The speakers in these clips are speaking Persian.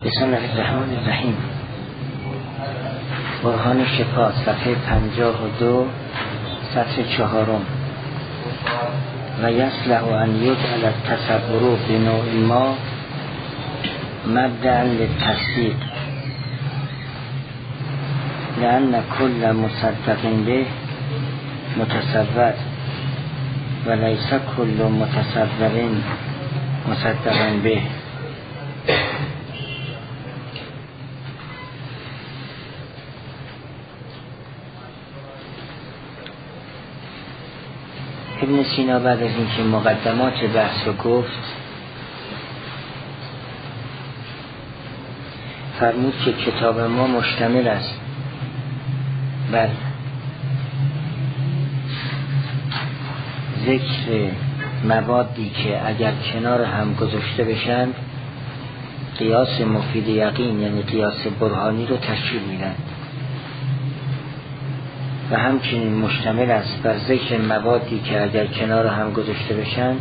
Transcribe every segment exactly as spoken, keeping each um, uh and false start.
بسم الله الرحمن الرحیم. برهان شفا صفحه پنجاه و دو سطر چهارم. و یصلح ان یجعل التصور بنوع ما مبدأ للتصدیق لأن كل مصدق به متصور و لیس كل متصور مصدق به. ابن سینا بعد از اینکه مقدمات بحث رو گفت فرمود که کتاب ما مشتمل است بر ذکر موادی که اگر کنار هم گذاشته بشند قیاس مفید یقین یعنی قیاس برهانی رو تشکیل میدن و همچنین مشتمل است بر ذکر موادی که اگر کنار هم گذاشته بشند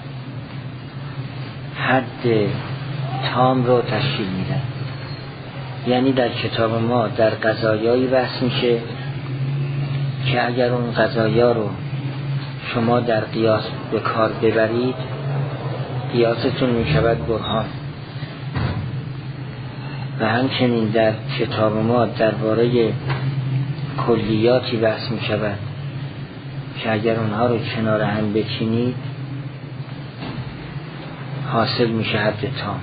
حد تام رو تشکیل میدن. یعنی در کتاب ما در قضایایی بحث میشه که اگر اون قضایا رو شما در قیاس به کار ببرید قیاستون میشود برهان. و همچنین در کتاب ما درباره کلیاتی بحث می شود که اگر اونها رو کنار هم بچینید حاصل میشه حد تام.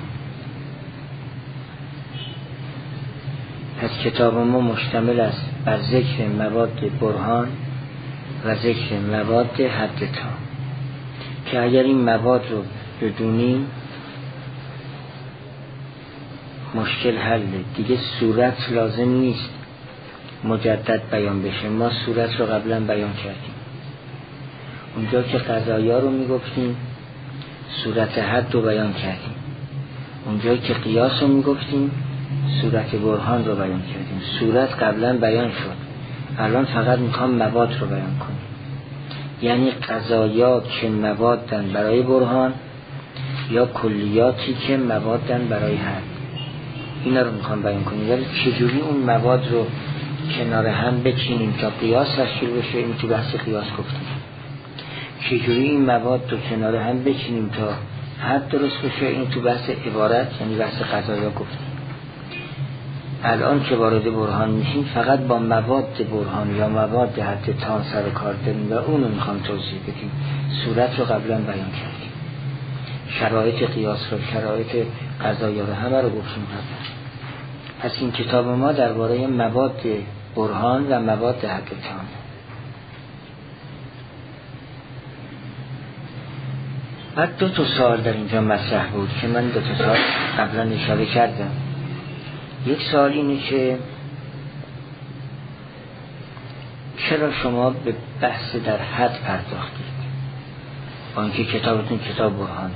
پس کتاب ما مشتمل است بر ذکر مواد برهان و ذکر مواد حد تام که اگر این مواد رو بدونیم مشکل حله دیگه. صورت لازم نیست مجدد بیان بشه. ما صورت رو قبلا بیان کردیم. اونجا که قضایا رو میگفتیم صورت حد رو بیان کردیم. اونجا که قیاس رو میگفتیم صورت برهان رو بیان کردیم. صورت قبلا بیان شد، الان فقط میخوام مواد رو بیان کنیم. یعنی قضایا که موادن برای برهان یا کلیاتی که موادن برای حد، اینا رو میخوام بیان کنیم. ولی چجوری اون مواد رو کنار هم بچینیم تا قیاس تشکیل بشه این تو بحث قیاس گفتیم. چجوری این مواد رو کنار هم بچینیم تا حد درست بشه این تو بحث عبارت یعنی بحث قضایا گفتیم. الان که وارد برهان میشیم فقط با مواد برهان یا مواد حد تام سر کار داریم و اونو میخوام توضیح بدیم. صورت رو قبلا بیان کردیم، شرایط قیاس رو، شرایط قضایا رو همه رو گفتیم قبلا. پس این کتاب ما درباره مواد برهان و مواد حد تام. بعد دو تا سوال در اینجا مطرح بود که من دو تا سوال قبلا اشاره کردم. یک سوال اینه که چرا شما به بحث در حد پرداختید با اینکه کتابتون کتاب برهانه؟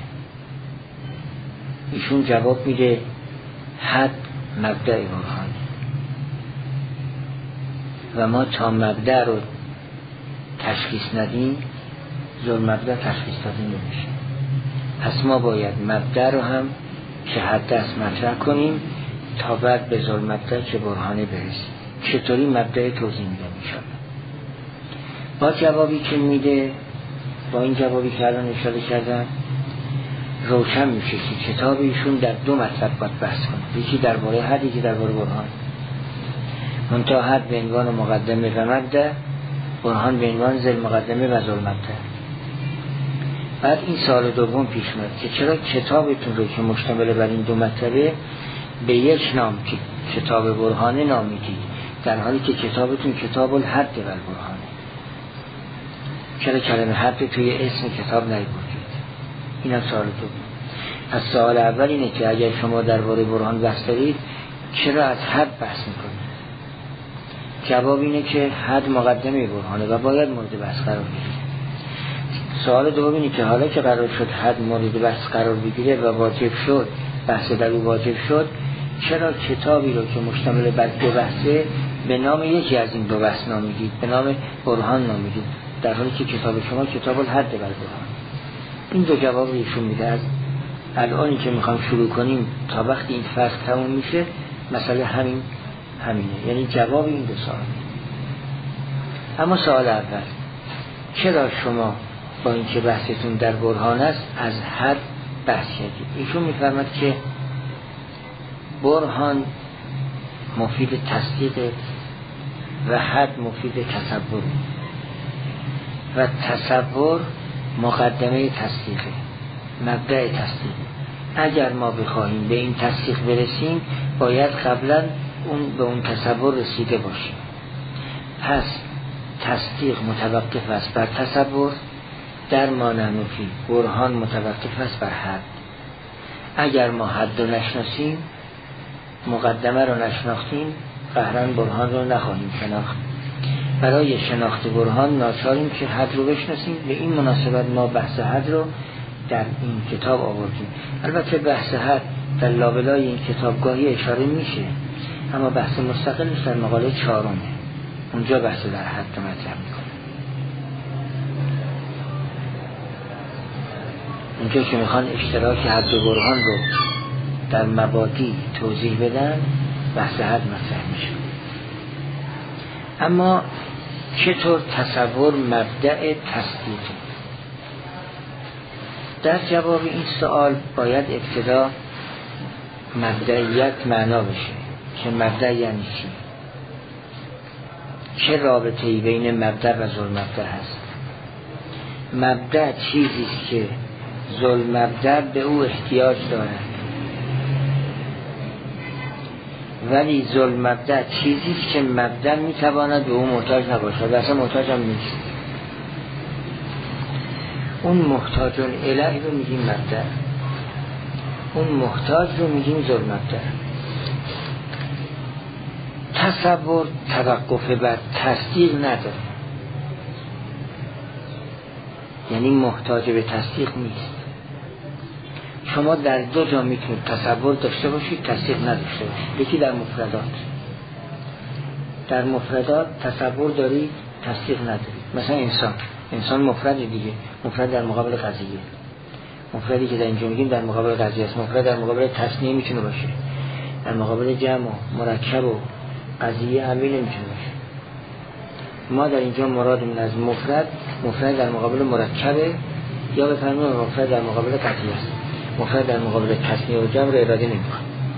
ایشون جواب میده حد مبدأ برهانه و ما تا مبدأ رو تشخیص ندیم ذل مبدأ تشخیص داده نمیشه. پس ما باید مبدأ رو هم که حد است مطرح کنیم تا بعد به ذل مبدأ که برهانه برسیم. چطوری مبدأ توضیح میده میشه؟ با جوابی که میده، با این جوابی که الان اشاره کردم روشن میشه که کتاب ایشون در دو مطلب باید بحث کنه، یکی درباره حد یکی درباره برهان. منتها حد به عنوان مقدمه و مبدأ، برهان به عنوان ذیل مقدمه و ذل مبدأ. بعد این سوال دوم پیش میاد که چرا کتابتون رو که مشتمل بر این دو مطلبه به یک نام که کتاب برهانه نامیدید در حالی که کتابتون کتاب الحد و برهانه؟ چرا کلمه حد توی اسم کتاب نیاوردید؟ این هم سوال دوم. از سوال اول اینه که اگر شما درباره برهان بحث دارید چرا از حد بحث میکنید؟ جواب اینه که حد مقدمه برهانه و باید مورد بحث قرار بگیره. سوال دوم اینه که حالا که قرار شد حد مورد بحث قرار بگیره و واجب شد، بحث در او واجب شد، چرا کتابی رو که مشتمل بر دو بحثه به نام یکی از این دو بحث نامیدید، به نام برهان نامیدید، در حالی که کتاب شما کتاب الحد و برهان؟ این دو جواب ایشون میده از الان که میخوام شروع کنیم تا وقتی این فصل تموم میشه مسئله همین همینه، یعنی جواب این دو سوال. اما سوال اول، چرا شما با اینکه بحثتون در برهان است از حد بحث کردید؟ ایشون میفرماد که برهان مفید تصدیق و حد مفید تصور و تصور مقدمه تصدیقه، مبدأ تصدیق. اگر ما بخواهیم به این تصدیق برسیم باید قبلا اون به اون تصور رسیده باشیم. پس تصدیق متوقف است بر تصور، در ما نحنفی برهان متوقف است بر حد. اگر ما حد رو نشناسیم، مقدمه رو نشناختیم، قهرن برهان رو نخواهیم شناخت. برای شناخت برهان ناچاریم که حد رو بشناسیم. به این مناسبت ما بحث حد رو در این کتاب آوردیم. البته بحث حد در لابلای این کتاب گاهی اشاره میشه، اما بحث مستقلش در مقاله چهارمه، اونجا بحث در حد رو مطرح میکنه. اونجا که میخوان اشتراک حد و برهان رو در مبادی توضیح بدن، بحث حد مطرح میشه. اما چطور تصور مبدأ تصدیق؟ در جواب این سوال باید ابتدا مبدئیت معنا بشه که مبدأ یعنی چی؟ چه رابطه‌ای بین مبدأ و ذوالمبدأ هست؟ مبدأ چیزی است که ذوالمبدأ به او احتیاج دارد، ولی ذوالمبدأ چیزی است که مبدأ میتواند به او محتاج نباشد و اصلا محتاج هم نیست. اون محتاج الیه رو میگیم مبدأ، اون محتاج رو میگیم ذوالمبدأ. تصور توقف بر تصدیق نداره، یعنی محتاج به تصدیق نیست. شما در دو جا میتونید تصور داشته باشید، تصدیق نداشته باشید. یکی در مفردات، در مفردات تصور دارید، تصدیق ندارید. مثلا انسان، انسان مفرد دیگه، مفرد در مقابل قضیه. مفردی که در اینجا میگیم در مقابل قضیه است. مفرد در مقابل تصنیه میتونه باشه، در مقابل جمع و مرکب و قضیه همین نمیتونه باشه. ما در اینجا مرادمون از مفرد، مفرد در مقابل مرکبه، یا بفرمایید مفرد در مقابل قضیه است. مفرد در مقابل تصنیه و جمع رو اراده نمی‌کنه.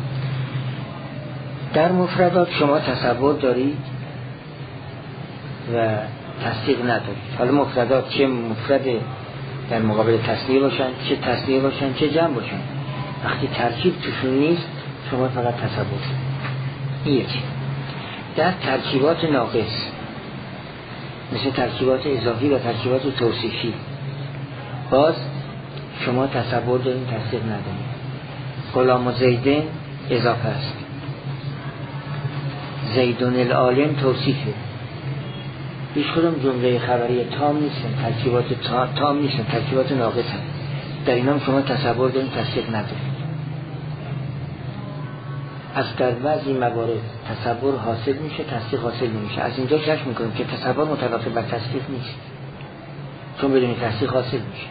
در مفردات شما تصور دارید و تصدیق ندارید. حالا مفردات چه مفرد در مقابل تصنیه باشن، چه تصنیه باشن، چه جمع باشن، وقتی ترکیب توشون نیست شما فقط تصور. این یکی. در ترکیبات ناقص مثل ترکیبات اضافی و ترکیبات توصیفی باز شما تصور دارین، تصدیق ندارین. غلام و زیدن اضافه است، زیدون العالم توصیفه. هیچ کدوم جمله خبری تام نیستن، ترکیبات تام نیستن، ترکیبات ناقص هستن. در اینا شما تصور دارین، تصدیق ندارین. از در بعضی موارد تصور حاصل میشه، تصدیق حاصل نمیشه. از اینجا کشف میکنیم که تصور متوقف بر تصدیق نیست، چون بدون تصدیق حاصل میشه.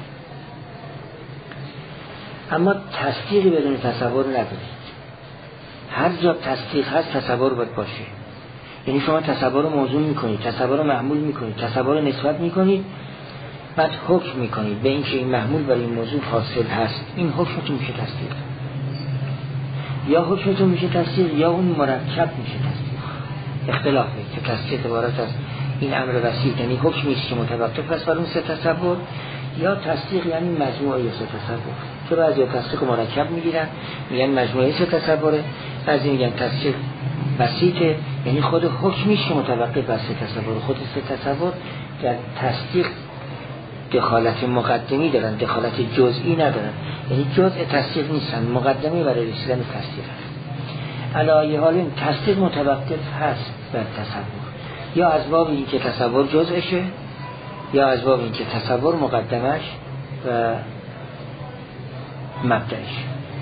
اما تصدیقی بدون تصور ندارید. هر جا تصدیق هست تصور باید باشه. یعنی شما تصور رو موضوع میکنید، تصور رو محمول میکنید، تصور رو نسبت میکنید، بعد حکم میکنید به اینکه این محمول برای این موضوع حاصل هست. این حکمتون میشه تصدیق. یا حکمتون میشه تصدیق یا اون مرکب میشه تصدیق. اختلافه که تصدیق عبارت از این امر وسیع، یعنی حکمی است که متوقف است بر اون سه تصور، یا تصدیق یعنی مجموعه سه تصور. که بعضی تصدیق مرکب میگیرن میگن مجموعه سه تصوره، بعضی میگن تصدیق بسیطه یعنی خود حکمیش که متوقف بر سه تصور. خود سه تصور در تصدیق دخالت مقدمی دارن، دخالت جزئی ندارن، یعنی جزء تصدیق نیستن، مقدمه برای رسیدن تصدیق هست. علی حال این تصدیق متوقف هست بر تصور، یا از باب این که تصور جزءشه، یا از باب این که تصور مقدمش و مبدأش.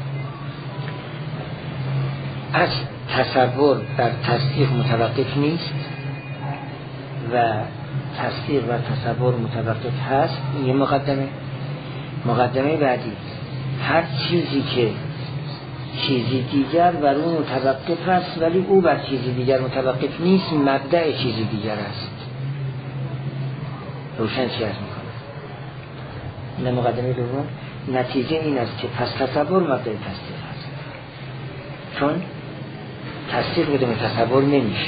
از تصور بر تصدیق متوقف نیست و تصدیق و تصور متوقف هست. این یه مقدمه. مقدمه بعدی هر چیزی که چیزی دیگر بر اون متوقف است ولی او بر چیزی دیگر متوقف نیست، مبدأ چیزی دیگر است. روشن چی از میکنه؟ این مقدمه دوم. نتیجه این است که پس تصور مبدأ تصدیق است، چون تصدیق بدون تصور نمیشه،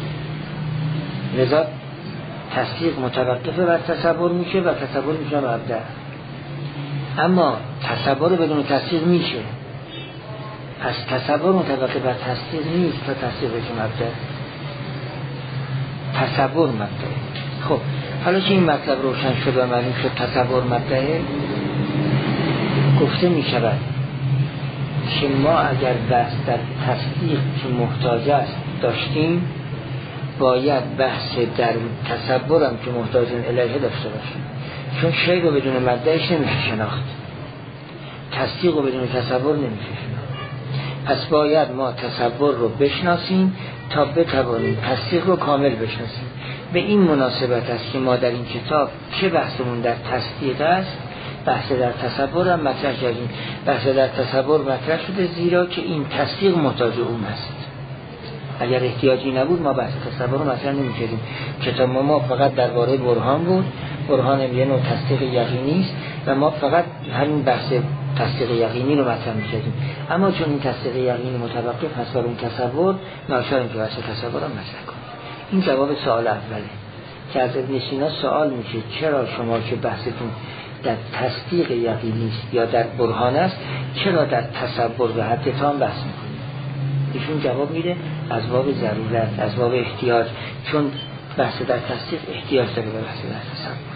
لذا تصدیق متوقف بر تصور میشه و تصور میشه مبدأ. اما تصور بدون تصدیق میشه، پس تصور متوقف بر تصدیق نیست تا تصدیق بشه مبدأ. تصور مبدأ. خب حالا که این مطلب روشن شد و معلوم شد تصور مبدأ، گفته میشود که ما اگر بحث در تصدیق که محتاج است داشتیم، باید بحث در تصورم که محتاج الیه داشته باشیم، چون شی رو بدون مبدأش نمیشه شناخت، تصدیق رو بدون تصور نمیشه شناخت. پس باید ما تصور رو بشناسیم تا بتوانیم تصدیق رو کامل بشناسیم. به این مناسبت است که ما در این کتاب که بحثمون در تصدیق است، بحث در تصور هم مطرح کردیم. بحث در تصور مطرح شده زیرا که این تصدیق محتاج اون است. اگر احتیاجی نبود ما بحث تصور رو مطرح نمی‌کردیم. کتاب ما, ما فقط درباره برهان بود، برهان یه نوع تصدیق یقینی است و ما فقط همین بحث تصدیق یقینی رو مطرح می‌کردیم. اما چون این تصدیق یقینی متوقف هست بر اون تصور، ناچاریم که بحث تصور رو مطرح کنیم. این جواب سوال اوله که از ابن سینا سوال میشه چرا شما که بحثتون در تصدیق یقینی است یا در برهان است، چرا در تصور به حد تام بحث میکنید؟ ایشون جواب میده از باب ضرورت، از باب احتیاج، چون بحث در تصدیق احتیاج داره به بحث در تصور.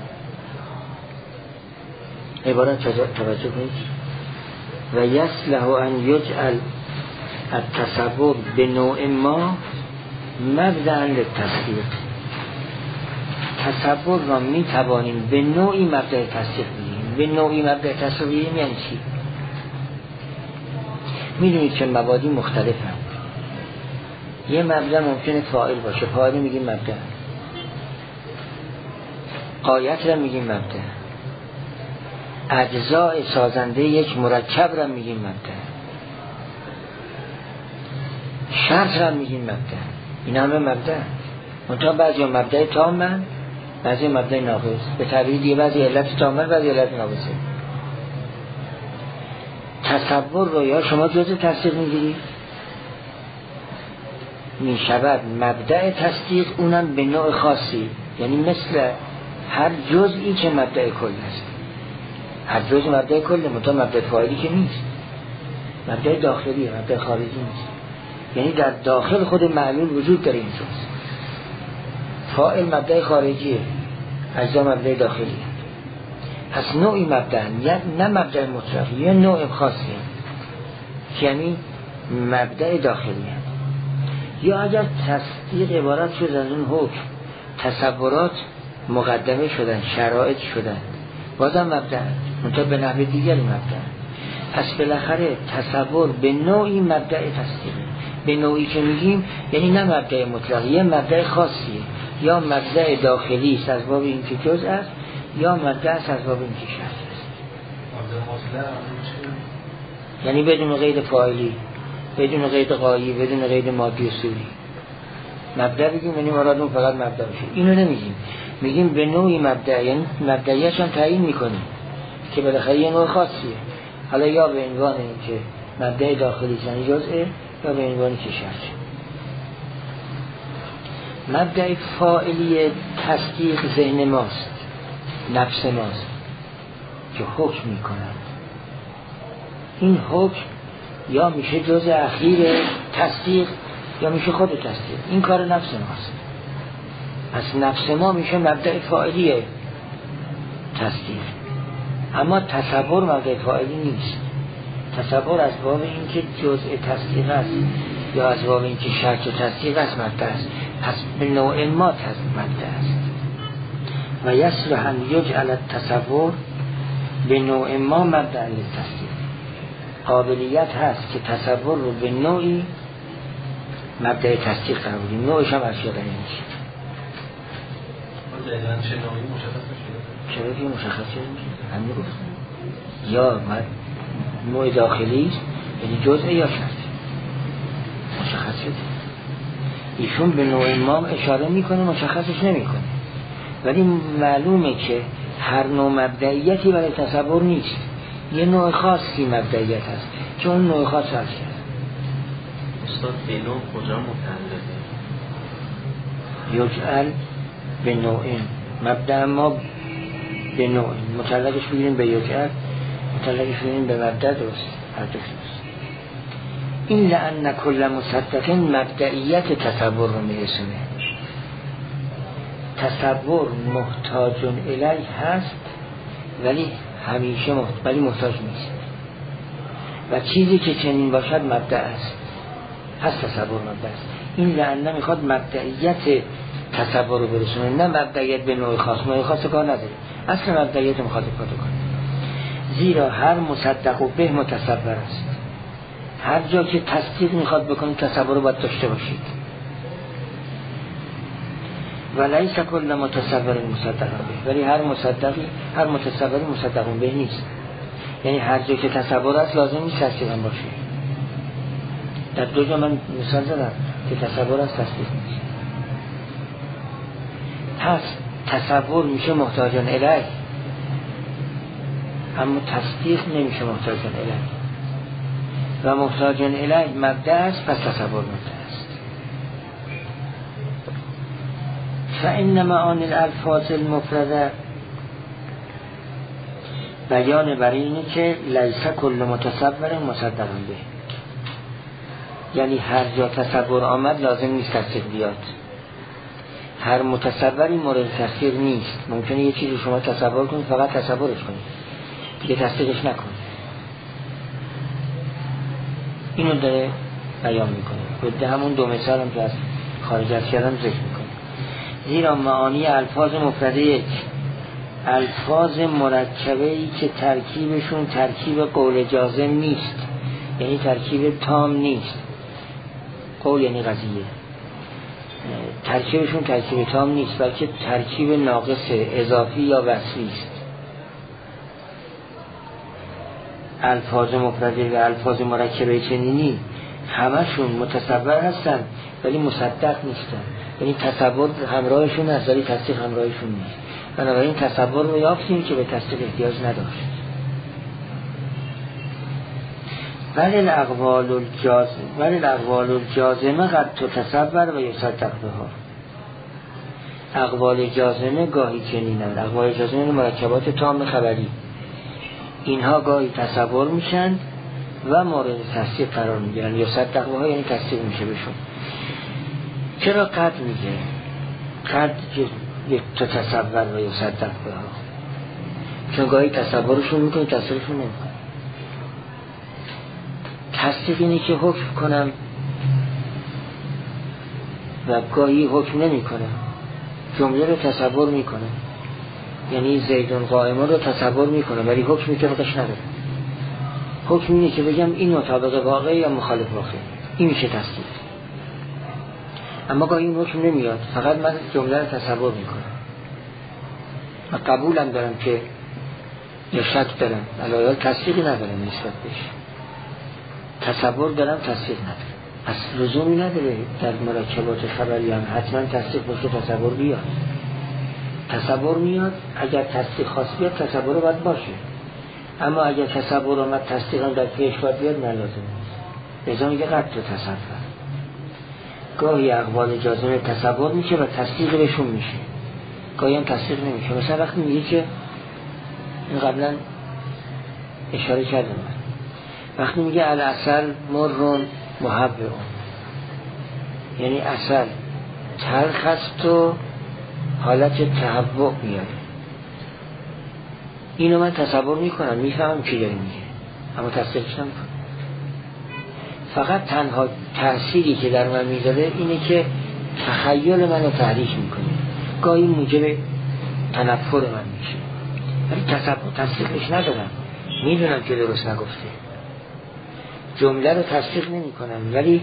عبارت توجه کنید. و یصلح ان یجعل التصور به نوع ما مبدأ للتصدیق. تصور را می توانیم به نوعی مبدأ تصدیق بگیریم. به نوعی مبدأ تصدیق بگیریم یعنی چی؟ میدونید که مبادی مختلف هم. یه مبدأ ممکنه فاعل باشه، فاعل میگیم مبدأ، غایت را میگیم مبدأ، اجزاء سازنده یک مرکب را میگیم مبدأ، شرط را میگیم مبدأ. این همه مبدأ. منتها بعضی مبدأ تامن، بعضی مبدأ ناقص. به تعبیر دیگه بعضی علت تامن، بعضی علت ناقصه. تصور رو یا شما جزء تصدیق میگیرید، میشود مبدأ تصدیق، اونم به نوع خاصی، یعنی مثل هر جزئی که مبدأ کل است. هر جزء مبدأ کله، منتها مبدأ فاعلی که نیست، مبدأ داخلیه، مبدأ خارجی نیست. یعنی در داخل خود معلول وجود داره این جزء. فاعل مبدأ خارجیه، اجزا مبدأ داخلیه. پس نوعی مبدأ، نه مبدأ مطلق، یه نوع خاصیه، یعنی مبدأ داخلیه. یا اگر تصدیق عبارت شد از اون حکم، تصورات مقدمه شدن، شرایط شدن، بازم مبدأ، منتها به نحو دیگری مبدأ. پس بالاخره تصور به نوعی مبدأ تصدیقه. به نوعی که میگیم یعنی نه مبدأ مطلق، یه مبدأ خاصیه، یا مبدأ داخلی است از باب این که جزء است، یا مبدأ است از باب این که شرط است. یعنی بدون قید فاعلی، بدون قید غایی، بدون قید مادی و سوری. مبدأ بگیم یعنی مرادمون فقط مبدأ باشه. اینو نمیگیم، میگیم به نوعی مبدأ، یعنی مبدئیش هم تعیین میکنیم که بالاخره یه نوع خاصیه. حالا یا به عنوان اینکه مبدأ داخلی یعنی جزءه، یا به عنوان که شرط. مبدأ فاعلی تصدیق ذهن ماست، نفس ماست که حکم میکنند. این حکم یا میشه جزء اخیر تصدیق یا میشه خود تصدیق. این کار نفس ماست. پس نفس ما میشه مبدأ فاعلی تصدیق. اما تصور مبدأ فاعلی نیست. تصور از باب این که جزء تصدیق است یا از باب این که شرط تصدیق است مبدأ است. پس به نوع ما مبدأ است. و یصلح ان یجعل التصور به نوع ما مبدأ للتصدیق. قابلیت هست که تصور رو به نوعی مبدأ تصدیق قرار بدیم. نوعش هم اشیاء داره میشه. دقیقاً چه نوعی مشخص شده؟ چرا که مشخص شده میشه؟ همین گفت. یا نوع داخلی است، یعنی جزء یا شرط مشخص شده. ایشون به نوع ما اشاره میکنه، مشخصش نمیکنه، ولی معلومه که هر نوع مبدئیتی برای تصور نیست، یه نوع خاصی مبدئیت هست که اون نوع خاص هست. استاد به نوع کجا متعلقه؟ یجعل به نوعین، مبدأ ما به نوعین، متعلقش بگیریم به یجعل، متعلقش بگیریم به مبدأ، درست، هر دو درست. این لأن کل مصدق مبدئیت تصور رو میرسونه. تصور محتاج الیه هست ولی همیشه محتاج ولی محتاج نیست، و چیزی که چنین باشد مبدأ است، هست تصور مبدأ است. این لأن میخواد مبدئیت تصور رو برسونه، نه مبدئیت به نوع خاص. نوع خاص کار نداره، اصل مبدئیت میخواد کار کنه. زیرا هر مصدق و به متصور است. هر جا که تصدیق میخواد بکنید تصور رو باید داشته باشید. و لیس کل متصور مصدق به، ولی هر مصدقی هر متصوری مصدق به نیست. یعنی هر جا که تصور است لازم نیست تصدیق هم باشه. در دو جا من مثال زدم که تصور است تصدیق نیست. پس تصور میشه محتاجان الیه، اما تصدیق نمیشه محتاجان الیه، و محتاجان الیه مبدأ است، پس تصور مبدأ است. فإن معانی الالفاظ المفرده، بیان بر اینه که لیس کل متصور مصدق به، یعنی هر جا تصور آمد لازم نیست تصدیق بیاد. هر متصوری مورد تصدیق نیست. ممکنه یه چیزی شما تصور کنید فقط تصورش کنید، دیگه تصدیقش نکنید. اینو داره بیان میکنه. بده همون دو مثال هم که از خارج از کلام ذکر میکنه. زیرا معانی الفاظ مفرده یک، الفاظ مرکبه‌ای که ترکیبشون ترکیب قول جازم نیست، یعنی ترکیب تام نیست. قول یعنی قضیه، ترکیبشون ترکیب تام نیست، بلکه ترکیب ناقص، اضافی یا وصفی است. الفاظ مفرده و الفاظ مرکبه چنینی همشون متصور هستن ولی مصدق نیستن، یعنی تصور همراهشون هست ولی تصدیق همراهشون نیست. بنابراین تصور رو یافتیم که به تصدیق احتیاج نداشت. ولی الاقوال الجازمه ولی الاقوال الجازمه قد تتصور و یصدق بها. اقوال جازمه گاهی چنینند. اقوال جازمه مرکبات تام خبری، اینها گاهی تصور میشن و مورد تصدیق قرار میگیرن. یصدق بها یعنی تصدیق میشه بهشون. چرا قد میگه؟ قد تتصور و یصدق بها، چون گاهی تصورشون میکنه تصدیقشون نمیکنه. تصدیق اینه که حکم کنم و گاهی حکم نمی کنم، جمله رو تصور می کنم، یعنی زیدون قائمه رو تصور می کنم ولی حکمی که بقش نداره. حکم اینه که بگم این مطابق واقعی یا مخالف واقعی، این میشه تصدیق. اما گاهی این حکم نمیاد، فقط من جمله رو تصور می کنم و قبولم دارم که یا شک دارم، علایال تصدیقی ندارم نسبت بهش، تصور دارم تصدیق ندارم. پس لزومی نداره در مرکبات خبری هم حتما تصدیق باشه تصور بیاد. تصور میاد، اگر تصدیق خاص بیاد تصور باید باشه، اما اگر تصور اومد تصدیق هم در پیش باید بیاد نه لازم نیست. لذا میگه قد تو تصور. گاهی اقوال جازمه تصور میشه و تصدیق بهشون میشه، گاهی هم تصدیق نمیشه. مثلا وقتی میگه که این قبلا اشاره کردم، وقتی میگه العسل مرون محبه، یعنی عسل تلخ است و حالت تحبب میاره. اینو من تصور میکنم، میفهمم چی داره میگه، اما تصدیقش نمیکنم. فقط تنها تأثیری که در من میذاره اینه که تخیل منو تحریک میکنه، گاهی موجب تنفر من میشه، ولی تصور تصدیقش ندارم، میدونم که درست نگفته. جمله رو تصدیق نمی کنم ولی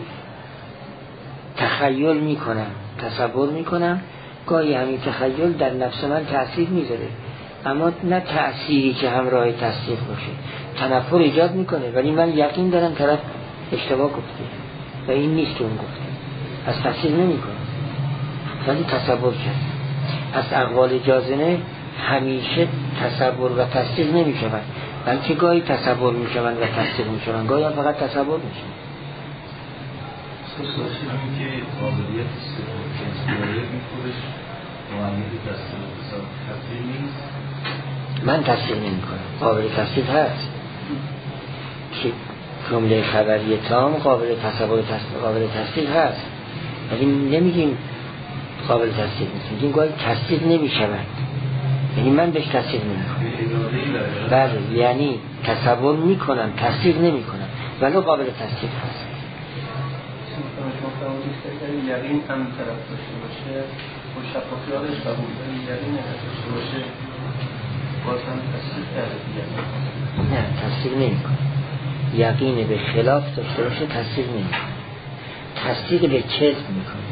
تخیل می کنم، تصور می کنم. گاهی همین تخیل در نفس من تأثیر می داره، اما نه تأثیری که همراه تصدیق باشه. تنفر ایجاد میکنه ولی من یقین دارم طرف اشتباه گفته و این نیست که اون گفته، از تصدیق نمیکنه ولی تصور کرد. از اقوال جازمه همیشه تصور و تصدیق نمیشوند، بلکه گاهی تصور میشوند و تصدیق میشوند، گاهی هم فقط تصور میشوند. خصوصی همین که قابلیت استفاده این خودش معاملی تصدیق نیست. من تصدیق نمی کنم، قابل تصدیق هست که جمله خبری تام قابل تصور تصدیق قابل تصدیق هست، ولی نمیگیم قابل تصدیق نیست، میگیم گاهی تصدیق نمی شود، یعنی من بهش تصدیق نمی کنم. بله، یعنی تصور می کنم تصدیق نمی کنم ولی قابل تصدیق هست. یقین هم طرف داشته باشه و شک و خیالش قبول داره، یقین نداشته باشه باز هم تصدیق کرده دیگه. نه، تصدیق نمی کنم. یقین به خلاف داشته باشه تصدیق نمی کنم. تصدیق به کذب می کنم.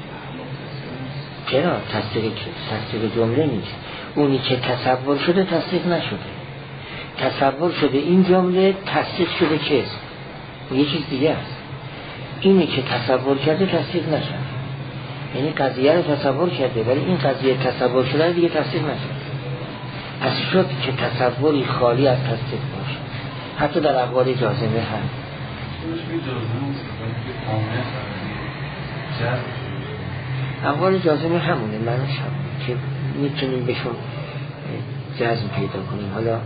چرا؟ تصدیق تصدیق جمله نیست. اونی که تصور شده تصدیق نشده، تصور شده این جمله تصدیق شده کذب، یه چیز دیگه است. اینی که تصور کرده تصدیق نشد، یعنی قضیه رو تصور کرده ولی این قضیه تصور شده دیگه تصدیق نشد. از شد که تصوری خالی از تصدیق باشه، حتی در اقوال جازمه هم. اقوال جازمه همونه، معنیش همونه که میتونیم بهشون جزم پیدا کنیم. حالا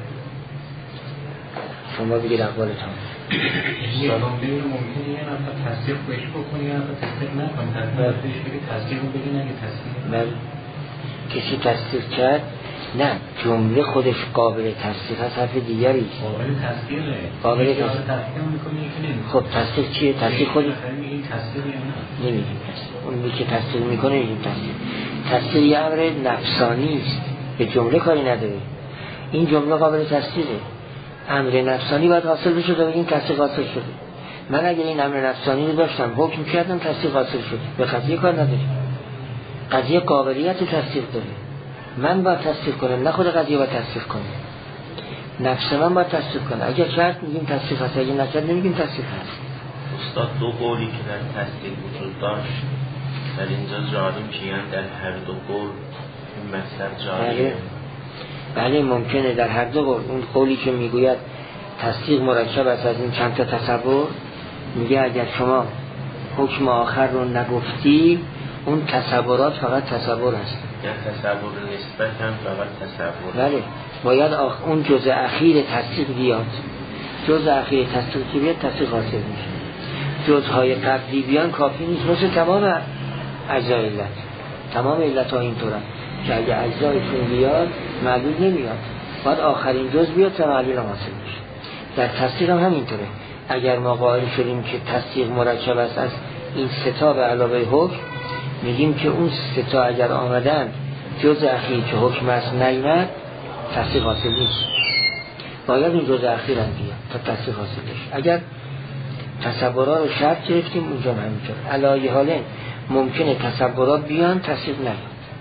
شما بگید اقوال تام سلام بیر ممکنه یه نفر تصدیق بهش بکنی یا نفر تصدیق نکنی، تصدیق بهش بگی تصدیق رو بگی نگه تصدیق من کسی تصدیق کرد، نه جمله خودش قابل تصدیق هست، حرف دیگری قابل تصدیقه قابل تصدیق میکنی که نمی خب تصدیق چیه؟ تصدیق خودی این تصدیق یا نه نمیگیم تصدیق، اون که تصدیق میکنه میگیم تصدیق. تصدیق یه امر نفسانی است، به جمله کاری نداره. این جمله قابل تصدیقه، امر نفسانی باید حاصل بشه تا بگیم تصدیق حاصل شده. من اگر این امر نفسانی رو داشتم حکم کردم تصدیق حاصل شده، به قضیه کار نداره. قضیه قابلیت تصدیق داره، من باید تصدیق کنم نه خود قضیه باید تصدیق کنم. نفس من باید تصدیق کنم. اگر شرط میگیم تصدیق هست، اگر نکرد نمیگیم تصدیق هست. استاد دو قولی که در تصدیق وجود داشت در اینجا جاری میشن، در هر دو قول این مطلب جاریه. بله ممکنه در هر دو قول. اون قولی که میگوید تصدیق مرکب است از این چند تا تصور، میگه اگر شما حکم آخر رو نگفتی اون تصورات فقط تصور هست، یا تصور نسبت هم فقط تصور. بله باید آخ... اون جزء اخیر تصدیق بیاد. جزء اخیر تصدیق که بیاد تصدیق حاصل میشه. جزءهای قبلی بیان کافی نیست، مثل تمام اجزای علت. تمام علت ها اینطورن که اگه اجزایشون بیاد معلول نمیاد، باید آخرین جز بیاد تا معلول هم حاصل میشه. در تصدیق هم همینطوره. اگر ما قائل شدیم که تصدیق مرکب است از این سه تا به علاوه حکم، میگیم که اون سه تا اگر آمدن جز اخیر که حکم است نیامد تصدیق حاصل نیست، باید این جز اخیر هم بیاد تا تصدیق حاصل بشه. اگر تصورات رو شرط گرفتیم اونجا هم همینطور. علی حال ممکنه تصورات بیان تصدیق نیاد.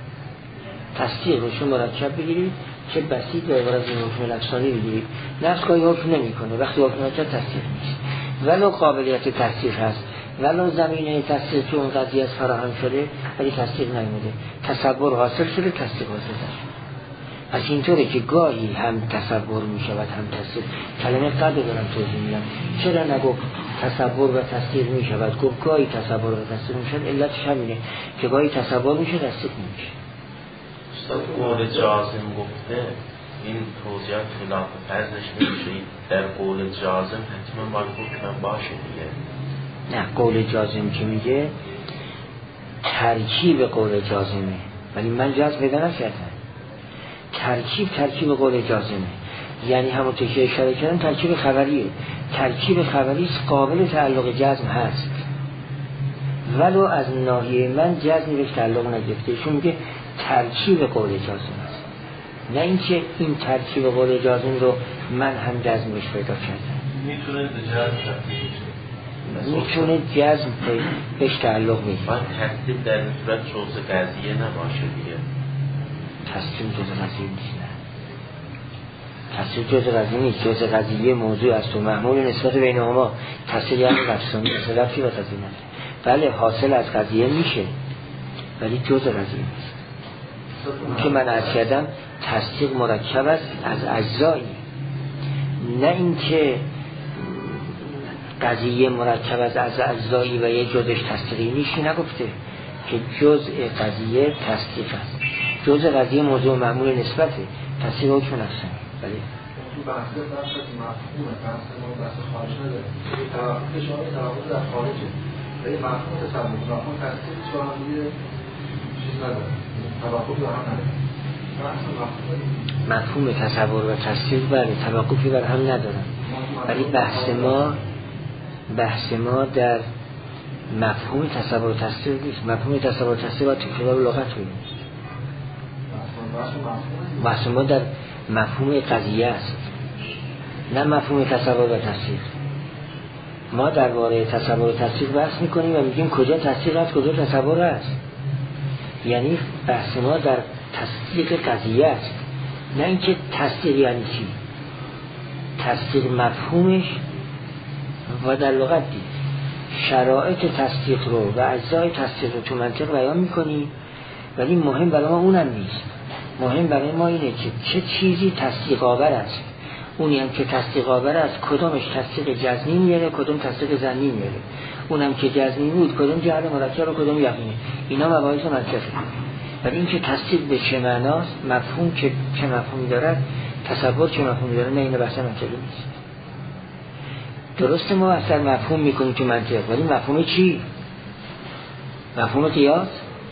تصدیق روشون مرکب بگیرید که بسیط و عبارت از این حکم نفسانی بگیرید. نفس گاهی حکم نمی کنه، وقتی حکم نکرد تصدیق نیست، ولو قابلیت تصدیق هست، ولو زمینه تصدیق که اون قضیه فراهم شده ولی تصدیق نمیده. تصور حاصل شده، تصدیق حاصل شده. از اینطوره که گاهی هم تصور می شود هم تصدیق. کلمه قدر دارم توضیح میدم. چرا نگفت تصور و تصدیق می شود، گفت گاهی تصور و تصدیق می شود؟ علتش همینه که گاهی تصور می شود تصدیق نمی شود. استاد قول جازم گفته این توضیحات خلاف فرضش نمیشه، در قول جازم حتما باید حکم باشه دیگه. نه، قول جازم که میگه ترکیب قول جازمه، ولی من جزم پیدا نکردم. ترکیب ترکیب قول جازمه، یعنی همونطور که اشاره کردم ترکیب خبریه. ترکیب خبری قابل تعلق جزم هست، ولو از ناحیه من جزمی بهش تعلق نگرفته. ایشون میگه ترکیب قول جازم است، نه اینکه این ترکیب قول جازم رو من هم جزمش پیدا کردم. میتونه جزم ترکیب میتونه جزم بهش تعلق میده. باید ترتیب در نسبت جزء قضیه نباشه دیگه. تصمیم جزء قضیه نیست. تصدیق جز قضیه نیست، جز قضیه موضوع است و معمول نسبت بینهما تصدیق یعنی رفسانی رفتی و تصدیق نداره. بله حاصل از قضیه میشه ولی جز قضیه نیست. اون که من عرض کردم تصدیق مرکب است از اجزایی، نه اینکه قضیه مرکب از از اجزایی و یه جزش تصدیقی نیشی نگفته که جزء قضیه تصدیق است. جزء قضیه موضوع معمول نسبته، تصدیق حکم نفسه. بله تو بحث بحث مفهومه، بحث ما بحث خارج نداره. توقف شما توقف در خارجه. ولی مفهوم تصور، مفهوم تصدیق شما هم دیگه چیز نداره. توقفی بر هم نداره. بحث مفهوم مفهوم تصور و تصدیق بله توقفی بر هم ندارن. ولی بحث ما بحث ما در مفهوم تصور و تصدیق نیست. مفهوم تصور و تصدیق باید تو کتاب لغت ببینید. بحث ما در مفهوم قضیه است، نه مفهوم تصور و تصدیق. ما درباره تصور و تصدیق بحث میکنیم و میگیم کجا تصدیق است کجا تصور است. یعنی بحث ما در تصدیق قضیه است، نه اینکه تصدیق یعنی چی. تصدیق مفهومش و در لغت دید شرایط تصدیق رو و اجزای تصدیق رو تو منطق بیان میکنیم، ولی مهم برای ما اونم نیست. مهم برای ما اینه که چه چیزی تصدیق آور است. اونی هم که تصدیق آور است کدومش تصدیق جزمی میاره کدوم تصدیق ظنی میاره. اونم که جزمی بود کدوم جهل مرکب و کدوم یقینی. اینا مباحث منطقه. ولی این که تصدیق به چه معناست، مفهوم که چه مفهومی دارد، تصور چه مفهومی داره، نه این بحث منطقی نیست. درسته ما اصلا مفهوم میکنیم تو منطق، ولی مفهوم چی؟ مفهوم قیاس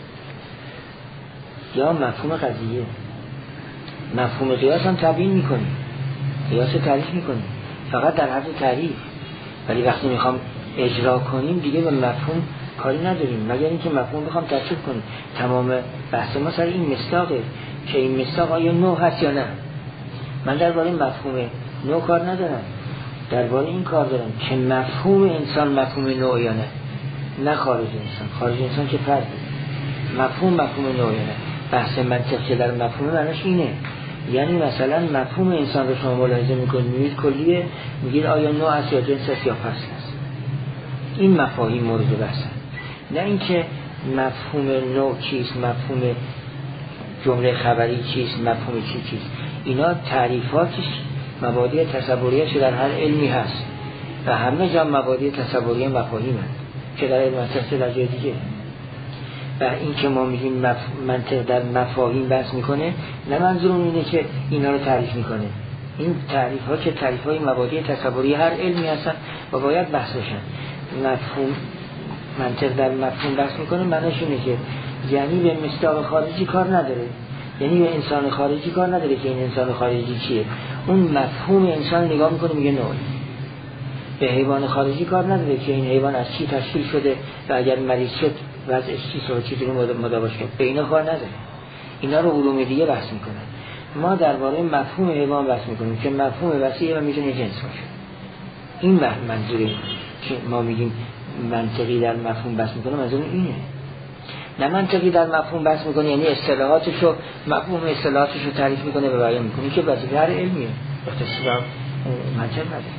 یا مفهوم قضیه؟ مفهوم قیاس هم تبیین میکنیم، قیاس رو تعریف میکنیم فقط در حد تعریف، ولی وقتی میخوام اجرا کنیم دیگه به مفهوم کاری نداریم مگر اینکه مفهوم بخوام تفسیر کنیم. تمام بحث ما سر این مصداقه که این مصداق آیا نوع هست یا نه. من درباره مفهوم نوع کار ندارم، درباره این کار دارم که مفهوم انسان مفهوم نوع یا نه، نه خارج انسان. خارج انسان که فرد مفهوم مفهوم نوع یا نه. بحث منطق که در مفهوم معناش اینه، یعنی مثلا مفهوم انسان رو شما ملاحظه میکنید میبینید کلیه، میگید آیا نوع است یا جنس است یا فصل است. این مفاهیم مورد بحث، نه اینکه مفهوم نوع چیست، مفهوم جمله خبری چیست، مفهوم چی چیست. اینا تعریفاتش مبادی تصوریه که در هر علمی هست و همه جا مبادی تصوریه مفاهیم هست که در علم منطق در جای دیگه. و این که ما میگیم مف... منطق در مفاهیم بحث میکنه، نه منظورم اینه که اینا رو تعریف میکنه. این تعریف ها که تعریف های مبادی تصوری هر علمی هستن و باید بحث بشن. مفهوم منطق در مفهوم بحث میکنه معنیش اینه که یعنی به مصداق خارجی کار نداره، یعنی به انسان خارجی کار نداره که این انسان خارجی چیه. اون مفهوم انسان نگاه میکنه میگه نوعی. به حیوان خارجی کار نداره که این حیوان از چی تشکیل شده و اگر مریض شد وضعش چیست و چیزی رو مداواش کنه. به اینا کار نداره. اینا رو علوم دیگه بحث میکنه. ما درباره مفهوم حیوان بحث میکنیم که مفهوم وسیع و میتونه جنس باشه. این منظوره که ما میگیم منطقی در مفهوم بحث میکنه، منظور اینه. نه منطقی در مفهوم بحث میکنه یعنی اصطلاحاتش رو مفهوم اصطلاحاتش رو تعریف میکنه و بیان میکنه که وظیفه هر علمیه، اختصاص منطق نداره.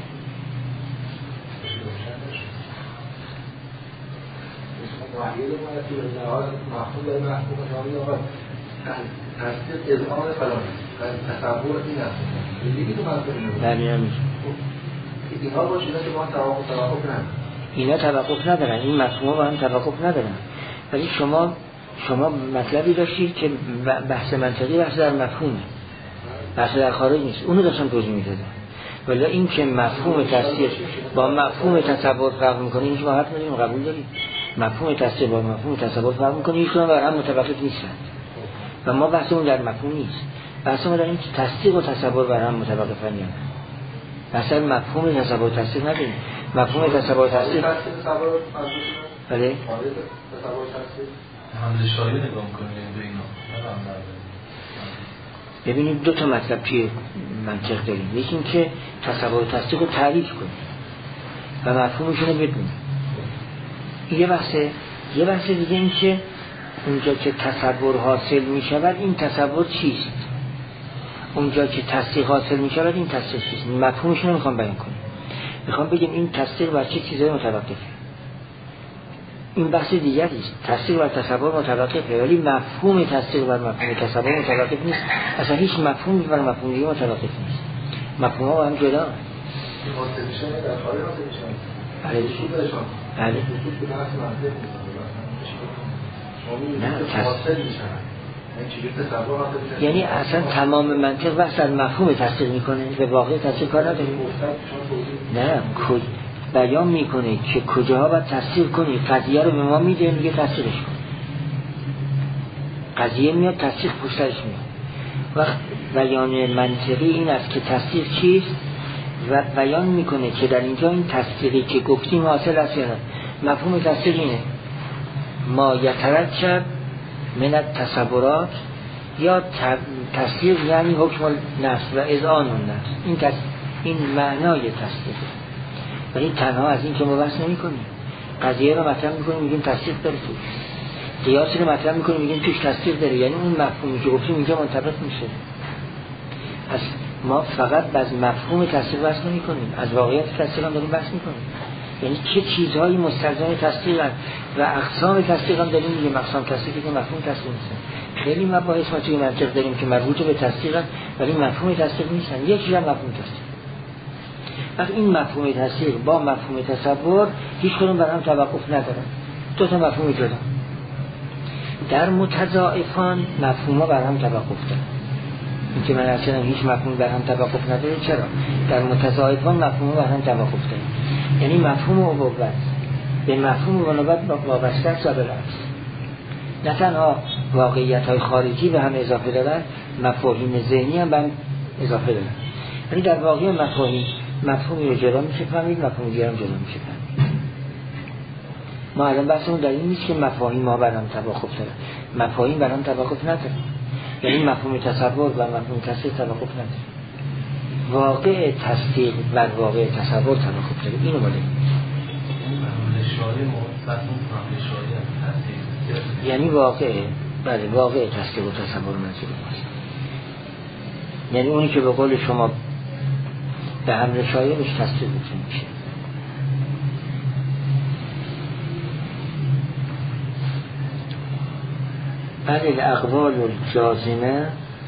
معیل ما توی نهاد مفهوم داره مفهوم شامل آقا تصدیق اذعان فلانی تصور این است دیگه تو منطق نمیشه. بله نمیشه. اینها باشه که ما توقف توقف ندارن. اینا توقف ندارن، این مفهوم با هم توقف ندارن. ولی شما شما مطلبی داشتید که بحث منطقی بحث در مفهومه، بحث در خارج نیست. اونو داشتم توضیح میدادم. ولی این که مفهوم تصدیق با مفهوم تصور فرق میکنه این که ما حتما داریم قبول داریم. مفهوم تصدیق با مفهوم تصور فرق میکنه، ایشون بر هم متفاوت نیستن و ما بحثمون در مفهوم نیست. بحثمون در این تصدیق و تصور بر هم متفاوتن. یعنی مثلا مفهوم تصور و تصدیق نداریم. مفهوم تصور و تصدیق بله تصور تصدیق حمل شایع نگاه کنیم به اینا. ببینید دو تا مطلب توی منطق داریم، یکی این که تصور و تصدیق رو تعریف کنیم و مفهومشون رو بدونیم. یه بحثه یه بحث دیگه این که اونجا که تصور حاصل می شود این تصور چیست؟ اونجا که تصدیق حاصل میشه این تصدیق چیست؟ مفهومش رو میخوام بیان کنم. میخوام بگم این تصدیق بر چه چیزایی متوقفه. این بحث دیگری است. تصدیق بر تصور متوقفه، ولی مفهوم تصدیق بر مفهوم تصور متوقف نیست. اصلا هیچ مفهومی بر مفهوم دیگه متوقف نیست. مفهوم‌ها با هم جدا. حاصل میشه در خارج حاصل میشه. بله. اصولشون. بله. اصول به بحث منطق نیست. نه حاصل میشن. یعنی اصلا تمام منطق بحث از مفهوم تصدیق میکنه، به واقع تصدیق کار نداره. نه کج... بیان میکنه که کجاها باید تصدیق کنی. قضیه رو به ما میده، میگه تصدیقش کن. قضیه میاد تصدیق پشتش میاد. وقت بیان منطقی این است که تصدیق چیست و بیان میکنه که در اینجا این تصدیقی که گفتیم حاصل است یا نه. مفهوم تصدیق اینه ما یترکب من التصورات، یا تصدیق یعنی حکم النفس و اذعان النفس. این تص... این معنای تصدیق. ولی تنها از این که ما بحث نمی کنیم. قضیه رو مطرح میکنیم میگیم تصدیق داره توش، قیاسی رو مطرح میکنیم میگیم توش تصدیق داره. یعنی اون مفهومی که گفتیم اینجا منطبق میشه. پس ما فقط از مفهوم تصدیق بحث نمی کنیم، از واقعیت تصدیق هم داریم بحث میکنیم. یعنی چه چیزهایی مستلزم تصدیق هست و اقسام تصدیق هم داریم میگیم. اقسام تصدیقی که مفهوم تصدیق نیستن. خیلی مباحث ما توی منطق داریم که مربوط به تصدیق هست ولی مفهوم تصدیق نیستن. یکی هم مفهوم تصدیق. وقتی این مفهوم تصدیق با مفهوم تصور هیچ کدوم بر هم توقف ندارن، دو تا مفهوم جدا. در متضاعفان مفهوم‌ها بر هم توقف دارن. این که من اصلا هیچ مفهوم بر هم توقف نداره. چرا؟ در متضاعفان مفهوم‌ها بر هم توقف دارن. یعنی مفهوم ابوت به مفهوم ونوبت وابسته است و بالعکس. نه تنها واقعیت‌های خارجی به هم اضافه دارن، مفاهیم ذهنی هم به هم اضافه دارن. یعنی در واقع مفاهیم مفهومی رو جدا میشه فهمید، مفهوم دیگر هم جدا میشه فهمید. ما الان بحثمون در این نیست که مفاهیم ها بر هم توقف دارن. مفاهیم بر هم توقف نداره. یعنی مفهوم تصور و مفهوم تصدیق توقف نداره. واقع تصدیق بر واقع تصور توقف داره. اینو بله. یعنی واقع بله واقع تصدیق و تصور منظور ماست. یعنی اونی که به قول شما به هم شایعش تصدیق میشه. بعد الاقوال الجازمه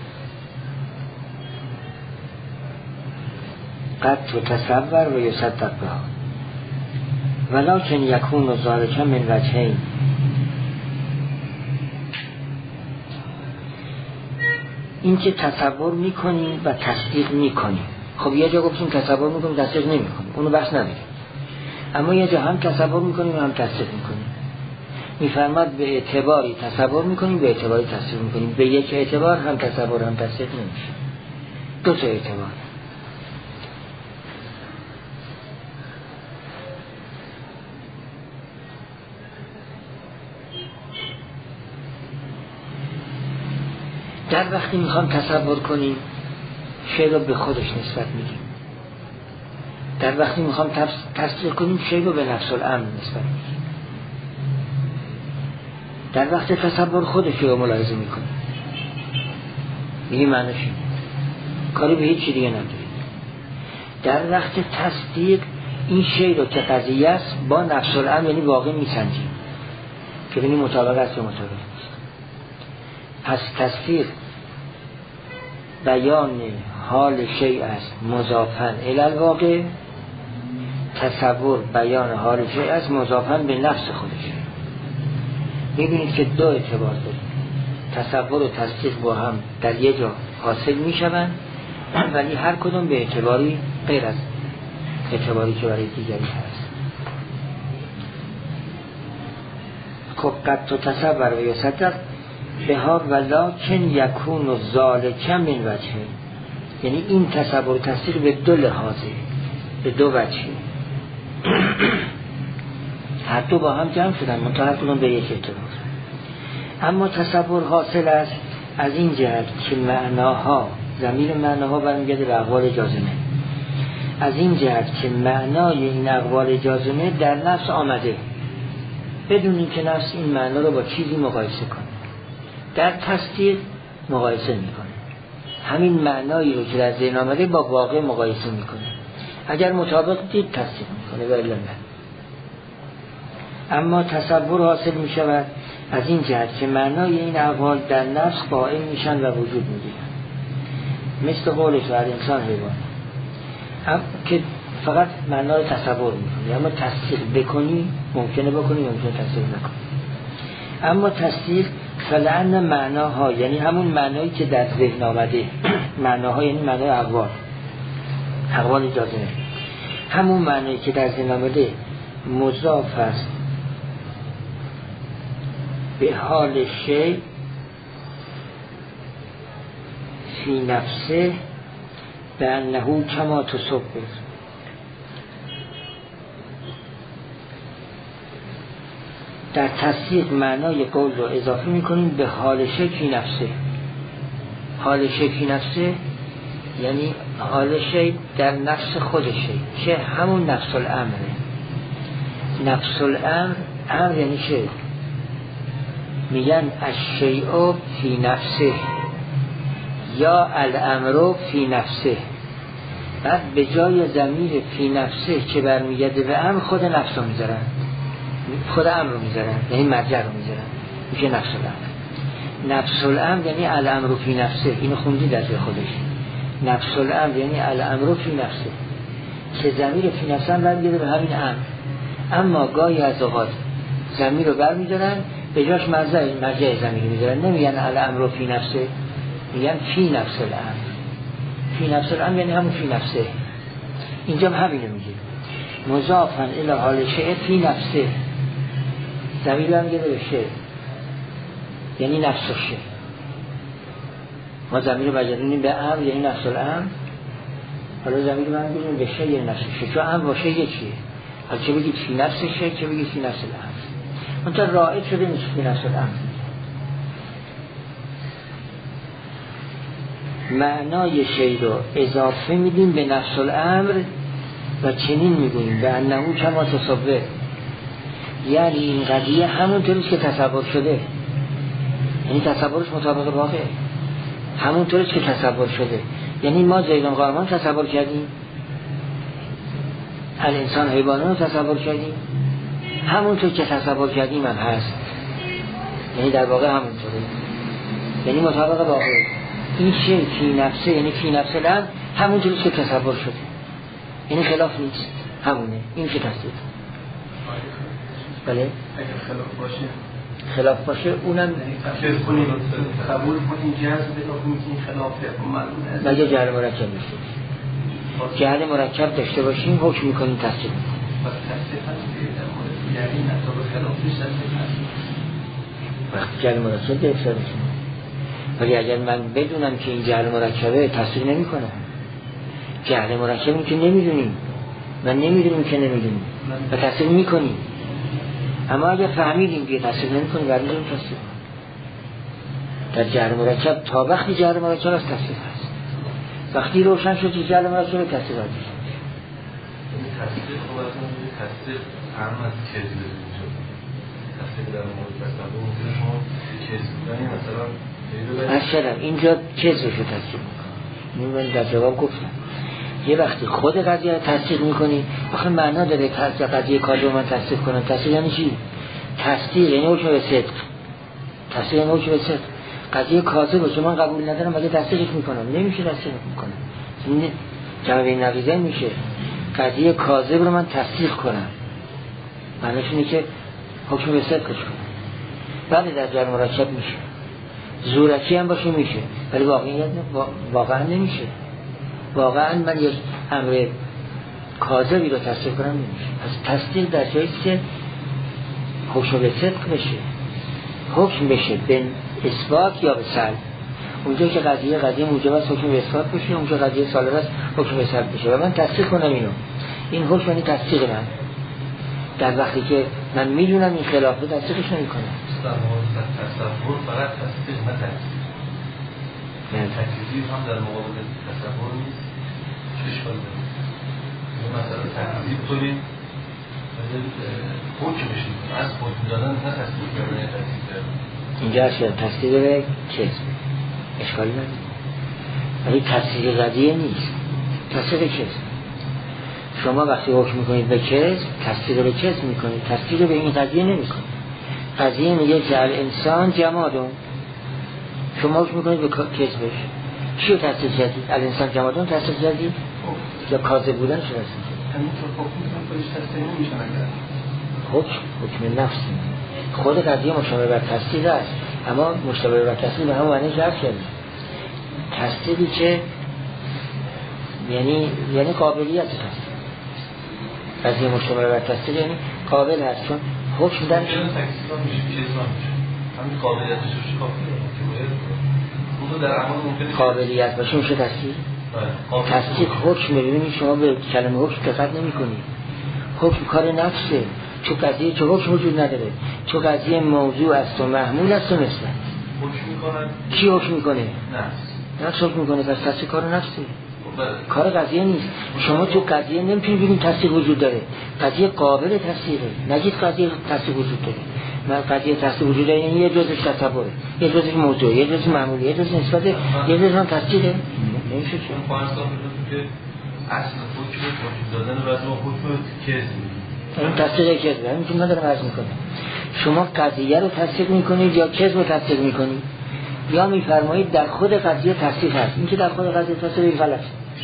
قد تتصور و یصدق بها ولکن یکون ذلک من وجهین. این که تصور میکنیم و تصدیق میکنیم. خب یه جا گفتیم تصور میکنیم تصدیق نمیکنیم، اونو بحث نداریم. اما یه جا هم تصور میکنیم هم تصدیق میکنیم. میفرماد به اعتباری تصور میکنیم به اعتباری تصدیق میکنیم. به یک اعتبار هم تصور هم تصدیق نمیشه. دو تا اعتبار. در وقتی میخوام تصور کنیم شی رو به خودش نسبت میدیم. در وقتی میخوام تصدیق کنیم شی رو به نفس الامر نسبت میدیم. در وقت تصور خودش رو ملاحظه میکنیم. میگیم معنیش اینه. کاری به هیچ چی دیگه نداریم. در وقت تصدیق این شی رو که قضیه است با نفس الامر یعنی واقع میسنجیم که ببینیم مطابق است یا مطابق نیست. پس تصدیق بیان حال شیء است مضافاً الی الواقع، تصور بیان حال شیء است مضافاً به نفس خودش. میبینید که دو اعتبار داریم. تصور و تصدیق با هم در یک جا حاصل میشوند ولی هر کدوم به اعتباری غیر از اعتباری که برای دیگری هست. خب قد تصور و یصدق بها ولکن یکون ذالک من وجه. یعنی این تصور و تصدیق به دو لحاظه، به دو وجه. هر دو با هم جمع شدن منتها هر کدوم به یک اعتبار. اما تصور حاصل است از این جهت که معناها، ضمیر معناها برمیگرده به اقوال جازمه، از این جهت که معنای این اقوال جازمه در نفس آمده بدون اینکه نفس این معنا رو با چیزی مقایسه کنه. در تصدیق مقایسه میکنه. همین معنایی رو که در ذهن آمده با واقع مقایسه میکنه، اگر مطابق دید تصدیق میکنه و الا نه. اما تصور حاصل میشود از این جهت که معنای این اقوال در نفس قائم میشن و وجود میگیرن، مثل قول تو انسان حیوان که فقط معنا رو تصور میکنی، اما تصدیق بکنی ممکنه بکنی، ممکنه تصدیق نکنی. اما تصدیق فلعن معناها، یعنی همون معنایی که در ذهن آمده، معناها یعنی معنای اقوال، اقوال اجازه نه، همون معنایی که در ذهن آمده مضاف است به حال شی فی نفسه به انهو کما تصبر. در تصدیق معنای قول رو اضافه میکنیم به حال شی فی نفسه. حال شی فی نفسه یعنی حال شی در نفس خودشه، که همون نفس الامره. نفس الامر، امر یعنی شی، میگن الشیء فی نفسه یا الامر فی نفسه. بعد به جای ضمیر فی نفسه که برمیگرده به امر خود نفس رو میذارن، خود امر رو میذارن، یعنی مرجع رو میذارن، میشه نفس الامر. نفس الامر یعنی الامر فی نفسه، اینو خوندی در جای خودش. نفس الامر یعنی الامر فی نفسه، که ضمیر فی نفسه هم برمیگرده به همین امر. اما گاهی از اوقات ضمیر رو برمیدارن به جاش مرجع مرجع ضمیر میذارن، نمیگن الامر فی نفسه، میگن فی نفس الامر. فی نفس الامر یعنی همون فی نفسه. اینجا هم همینو میگه، مضافن الی حال شیء فی نفسه، ضمیر هم میگه به شیء یعنی نفس شیء. ما ضمیر رو برگردونیم به امر یعنی نفس الامر، حالا ضمیر رو برگردونیم به شیء یعنی نفس شیء، چون امر با شیء یکیه. حالا چه بگید فی نفس شیء، چه بگید فی نفس الامر. اونجا رائج شده نیست فی نفس الامر. معنای شی رو اضافه میدیم به نفس الامر و چنین میگوییم به انهو کما تصور، یعنی این قضیه همونطوریست که تصور شده، یعنی تصورش مطابق واقع، همونطوریست که تصور شده. یعنی ما زیدان قائمان تصور کردیم، الانسان حیوانه رو تصور کردیم، همونطور که تصور کردیم هم هست، یعنی در واقع همونطوره، یعنی مطابق واقع. این شی فی نفسه یعنی فی نفس الامر همونطوری که تصور شده، یعنی خلاف نیست، همونه. این که تصدیق. بله؟ اگر خلاف باشه، خلاف باشه اونم تفسیر کنیم، قبول کنیم، جهاز بدونیم که این خلافه معلومه. مگه جهل مرکب نیست. جهل مرکب داشته باشیم حکم میکنیم تصدیق میکنیم. پس تصدیق هست در مورد یعنی نطابق خلاف نیست تصدیق. وقتی جهل مرکب به افساد میکنم، ولی اگر من بدونم که این جهل مرکبه تصدیق نمی کنم. جهل مرکبی که نمیدونیم و نمیدونیم که نمیدونیم و تصدیق میکنیم. اما اگر فهمیدیم که تصدیق نمی کنیم برای نمیدونیم تصدیق در جهل مرکب تا وقتی جهل مرکب از تصدیق هست. وقتی روشن شد که جهل مرکب تصدیق هست. تصدیق خب از اون تصدیق هم از کذب شد. تصدیق در مورد تصدیق ممکنه شما کذب بودنی مثلا اصلا اینجا کذب رو تصدیق میکنی. من در جواب گفتم یه وقتی خود قضیه رو تصدیق میکنی، آخه معنا داره قضیه کار رو من تصدیق کنم. تصدیق یعنی چی؟ تصدیق یعنی حکم به صدق. تصدیق یعنی حکم به صدق. قضیه کاذب رو که من قبول ندارم ولی تصدیقش میکنم، نمیشه تصدیق میکنم. این جواب این نقیضه میشه قضیه کاذب رو من تصدیق کنم، معنیش اینه که حکم به صدقش کنم. بعد در جهل مرکب میشه، زورکی هم باشه میشه، ولی واقعیت واقعا نمیشه. واقعا من یک امر کاذبی رو تصدیق کنم نمیشه. پس تصدیق در جاییست که حکم به صدق بشه، حکم بشه به اثبات یا به سلب. اونجا که قضیه قضیه موجب است حکم به اثبات بشه، اونجا قضیه سالب است حکم به سلب بشه و من تصدیق کنم اینو. این حکم یعنی تصدیق من. در وقتی که من میدونم این خلافه تصدیقش نمی‌کنم. تصور فقط تصدیق نه تکذیب. یعنی تکذیب هم در مقابل تصور نیست. چه اشکالی داره؟ مثلا تکذیب کنیم حکمش می‌کنه، از حکم دادن نه تصدیق کردن یا تکذیب کردن. اینجا اصلا تصدیق به کذب اشکالی نداره. ولی تصدیق قضیه نیست، تصدیق کذب. شما وقتی حکم میکنید به کذب، تصدیق به کذب میکنید، تصدیق به این قضیه نمیکنید. قضیه میگه که الانسان جمادون، شما حکم میکنید به کذبش. چی رو تصدیق کردید؟ الانسان جمادون تصدیق کردید یا کاذب بودن شو تصدیق کردید؟ حکم حکم نفسی، خود قضیه مشابه بر تصدیق است، اما مشابه بر تصدیق به همون معنی جرف کردید. تصدیقی که یعنی یعنی قابلیت تصدیق. قضیه مشابه بر تصدیق یعنی قابل هست، چون حکم در تکسیب میشه چیز نمیشه، همین قابلیتش روش کافیه که در اعمال ممکنه قابلیت باشه میشه تصدیق. تصدیق حکم. ببینید شما به کلمه حکم دقت نمی‌کنید. حکم کار نفسه، چون قضیه چه حکم وجود نداره، چون قضیه موضوع است و محمول است و نسبت. حکم میکنن کی حکم میکنه؟ نفس. نفس حکم میکنه، پس تصدیق کار نفسه، کار قضیه نیست. شما تو قضیه نمیتونید ببینید تصدیق وجود داره، قضیه قابل تصدیقه، نگید قضیه تصدیق وجود داره. من قضیه تصدیق وجود داره یعنی یه جزش تصوره، یه جزش موضوع، یه جزش معمول، یه جزش نسبت، یه جزش هم تصدیقه. نمیشه چون فرض کنید که اصل حکم وجود دادن بعد ما حکم کذب، این تصدیق کذب، همین که من دارم عرض میکنم. شما قضیه رو تصدیق میکنید یا کذب رو تصدیق میکنید، یا میفرمایید در خود قضیه تصدیق هست. این که در خود قضیه تصدیق غلط،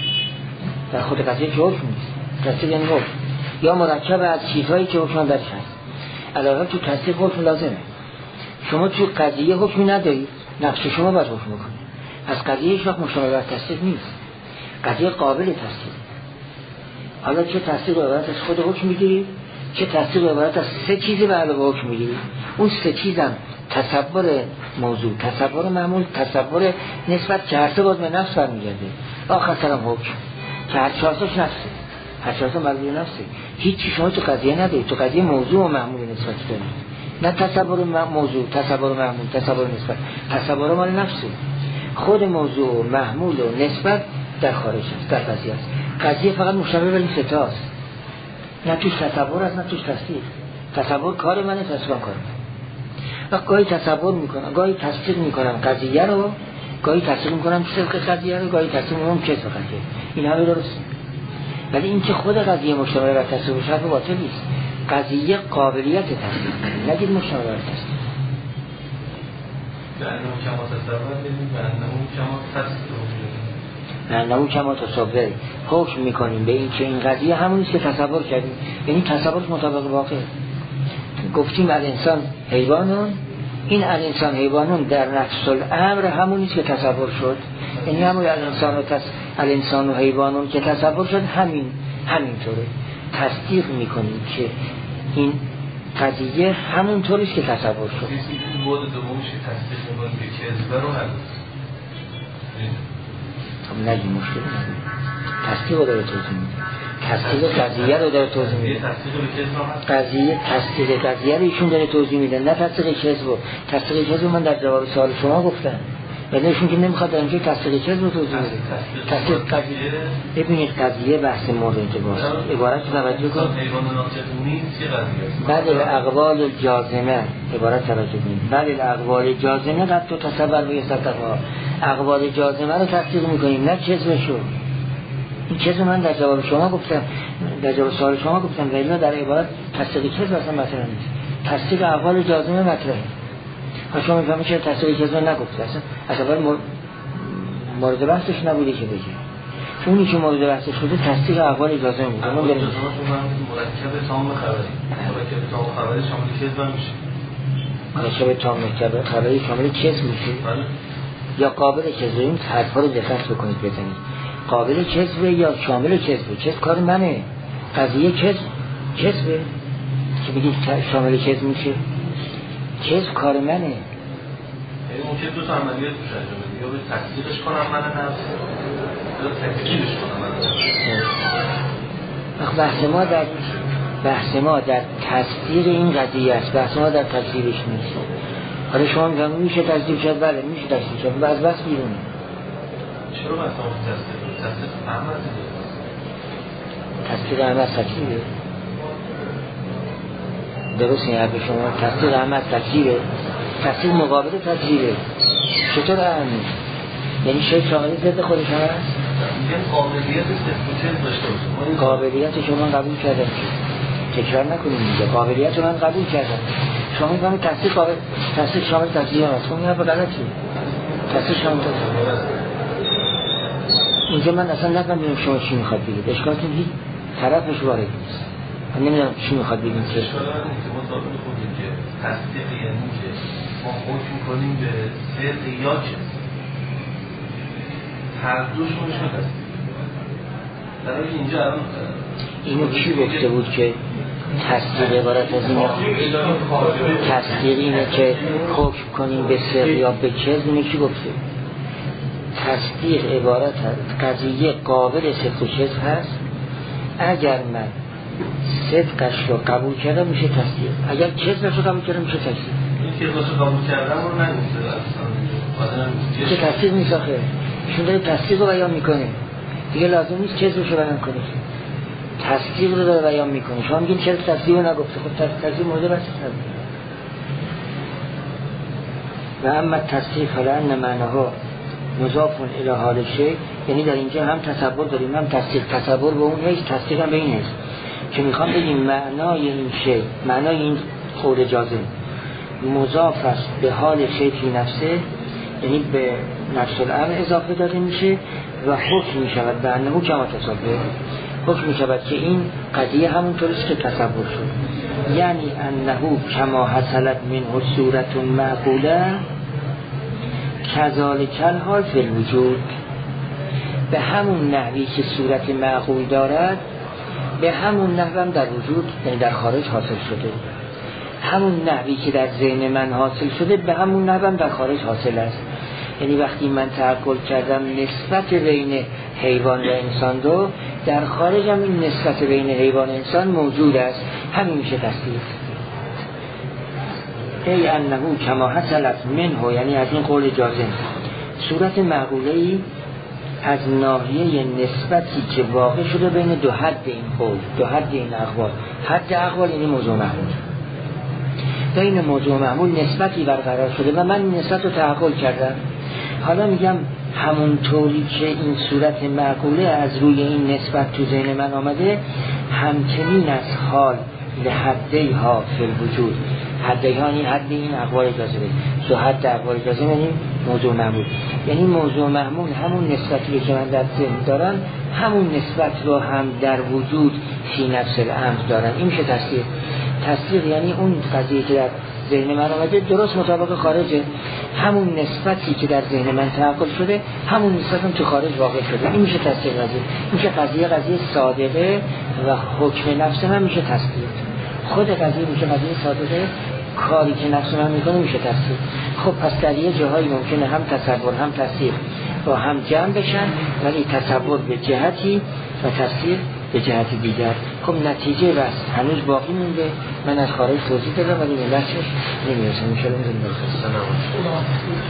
در خود قضیه که حکم نیست، تصدیق یعنی حکم یا مرکب از چیزهایی که حکم درش هست. علاوه تو تصدیق حکم لازمه. شما تو قضیه حکمی ندارید، نفس شما باید حکم کنید. از قضیه شما مشابه بر تصدیق نیست، قضیه قابل تصدیق. حالا چه تصدیق رو عبارت از خود حکم میگیرید، چه تصدیق رو عبارت از سه چیزی به علاوه حکم میگیرید. اون سه چیزم تصور موضوع، تصور معمول، تصور نسبت که هر سه باز به نفس برمیگرده. آخر سرم حکم که هر چهارتاش نفسه، هر چهارتا مربوط به نفسه. هیچی شما تو قضیه ندارید، تو قضیه موضوع و معمول نسبت دارید، نه تصور موضوع، تصور معمول، تصور نسبت. تصور مال نفسه، خود موضوع و محمول و نسبت در خارج است، در قضیه است. قضیه فقط مشابه ولی ستاست، نه توش تصور است نه توش تصدیق. تصور کار منه، تصدیق کار منه. و گاهی تصور میکنم، گاهی تصدیق میکنم قضیه رو، گاهی تصدیق میکنم صدق قضیه رو، گاهی تصدیق میکنم کذب قضیه. این همه درسته. ولی این که خود قضیه مشابه بر تصدیق و شرط باطل نیست. قضیه قابلیت تصدیق، نگید مشابه بر تصدیق. لأنه كما تصور ببینید لأنه كما تصور، لأنه كما تصور. حکم میکنیم به این که این قضیه همونیست که تصور کردیم، یعنی تصور مطابق واقع. گفتیم الانسان حیوانون، این الانسان حیوانون در نفس الامر همونیست که تصور شد، یعنی همون الانسان و تص... الانسان و حیوانون که تصور شد همین همینطوره. تصدیق میکنیم که این قضیه همون طوریست که تصور شد. این بود دومش که تصدیق میکنیم به کذب رو هست. خب نگی مشکل نداره، تصدیق رو داره توضیح میده، تصدیق قضیه رو داره توضیح میده. قضیه تصدیق قضیه رو ایشون داره توضیح میده، نه تصدیق کذب. تصدیق کذب من در جواب سوال شما گفتم، ولی ایشون که نمیخواد در اینجا تصدیق کذب رو توضیح میده. تصدیق قضیه، ببینید قضیه بحث مورد باشه، عبارت توجه کن. بعد الاقوال الجازمه، عبارت توجه کنید. بعد الاقوال جازمه قد تو تصور به صدقها، اقوال جازمه رو تصدیق میکنیم، نه کذبشو. این کذب من در جواب شما گفتم، در جواب سوال شما گفتم، ولی در عبارت تصدیق کذب اصلا مطرح نیست. تصدیق اقوال جازمه مطرحه. ها شما میفهمید که تصدیق کذب نگفته، اصلا اصلا مورد بحثش نبوده که بگه. اونی که مورد بحثش شده تصدیق اقوال جازمه بود. اما مرکب تام خبری، مرکب تام خبری شامل کذب میشه. مرکب تام خبری شامل کذب میشه. یا قابل کذب. این حرفا رو دقت بکنید بزنید. قابل کذب یا شامل کذب. کذب کار منه، قضیه کذب کذبه که بگید شامل کذب میشه. کذب کار منه. یعنی ممکن دو تا عملیات توش انجام بدیم، یا به تصدیقش کنم من نفس، یا تکذیبش کنم من نفس. بحث ما در بحث ما در تصدیق این قضیه است، بحث ما در تکذیبش نیست. حالا شما میگم میشه تصدیق شد، بله میشه تصدیق شد، بعض بس بیرونه. چرا مثلا تصدیق تصدیق احمد تصدیق احمد تکذیبه؟ درست این حرف شما. تصدیق احمد تکذیبه، تصدیق مقابل تکذیبه. چطور احمد؟ یعنی شیخ شاملی ضد خودش هست؟ میگن قابلیت استفاده داشته باشه. قابلیت شما قبول کردم، تکرار نکنیم دیگه. قابلیت من قبول کردم. شما میگم تصدیق قابل تصدیق شامل تصدیق هست. خب این حرف غلطیه. تصدیق شامل تصدیق. اینجا من اصلا نفهمیدم شما چی میخواد بگید. اشکالتون هیچ طرفش وارد نیست. من نمیدونم چی میخواد بگید. اشکال نداره که ما ثابت کنیم که تصدیق یعنی که ما حکم کنیم به صدق یا کذب. هر دوشون شده است. در حالی اینجا الان اینو کی گفته بود که تصدیق عبارت از اینه؟ تصدیق اینه که حکم کنیم به صدق یا به کذب. اینو کی گفته؟ تصدیق عبارت از قضیه قابل صدق و کذب هست. اگر من صدقش رو قبول کردم میشه تصدیق، اگر کذبش رو قبول کردم میشه تصدیق. این کذبش رو قبول کردم رو نمیشه اصلا که تصدیق نیست آخه. چون داره تصدیق رو بیان میکنه دیگه لازم نیست کذبش رو بیان کنه. تصدیق رو داره بیان میکنه. شما میگین چرا تصدیق رو نگفته؟ خب تصدیق مورد بحث نبود. و اما تصدیق فلان معناها مضاف الی حال شیء، یعنی در اینجا هم تصور داریم هم تصدیق. تصور به اون هست، تصدیق هم به این هست که میخوام بگیم معنای این شیء، معنای این قول جازم مضاف است به حال شیء فی نفسه، یعنی به نفس الامر اضافه داده میشه و حکم میشود به انه کما تصور، حکم میشود که این قضیه همونطوریست که تصور شد. یعنی انه کما حصلت منه صورت معقوله کذالک الحال فی الوجود، به همون نحوی که صورت معقول دارد به همون نحو هم در وجود، یعنی در خارج حاصل شده. همون نحوی که در ذهن من حاصل شده به همون نحو هم در خارج حاصل است. یعنی وقتی من تعقل کردم نسبت بین حیوان و انسان رو، در خارج هم این نسبت بین حیوان و انسان موجود است. همین میشه تصدیق. ای انه کما حصلت منه، یعنی از این قول جازم صورت معقوله‌ای از ناحیه نسبتی که واقع شده بین دو حد این قول، دو حد این اقوال. حد اقوال یعنی موضوع معمول. بین موضوع معمول نسبتی برقرار شده و من نسبت رو تعقل کردم. حالا میگم همونطوری که این صورت معقوله از روی این نسبت تو ذهن من آمده، همچنین از حال لحده ها فی الوجود. حده ها این حد این اقوال جازمه. دو حد اقوال جازمه یعنی موضوع معمول. یعنی موضوع معمول همون نسبتی که من در ذهن دارم، همون نسبت رو هم در وجود فی نفس الامر دارم. این میشه تصدیق. تصدیق یعنی اون قضیه که در ذهن من آمده درست مطابق خارجه. همون نسبتی که در ذهن من تعقل شده همون نسبت هم تو خارج واقع شده. این میشه تصدیق قضیه. این که قضیه قضیه صادقه و حکم نفس من میشه تصدیق. خود قضیه میشه قضیه صادقه، کاری که نفس من میکنه میشه تصدیق. خب پس در یه جاهایی ممکنه هم تصور هم تصدیق با هم جمع بشن، ولی تصور به جهتی و تصدیق به جهت دیگر. خب نتیجه بس هنوز باقی مونده. من از خارج توضیح دادم ولی ملتش نمیرسم. میشه لازم